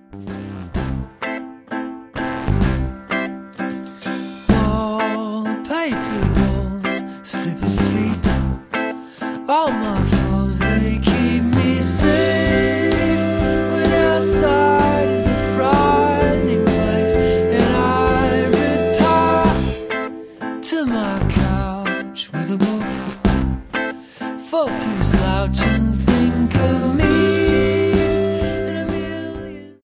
Wallpaper walls, slippered feet, all my flaws, they keep me safe when outside is a frightening place. And I retire to my couch with a book for to slouch.